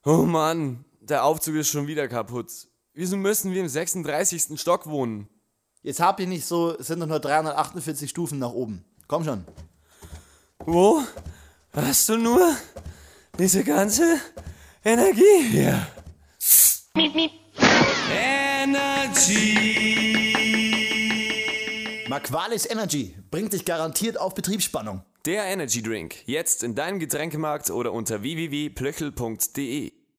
Oh Mann, der Aufzug ist schon wieder kaputt. Wieso müssen wir im 36. Stock wohnen? Jetzt hab ich nicht so, es sind doch nur 348 Stufen nach oben. Komm schon. Wo hast du nur diese ganze Energie hier? Marqualis Energy bringt dich garantiert auf Betriebsspannung. Der Energy Drink. Jetzt in deinem Getränkemarkt oder unter www.plöchel.de.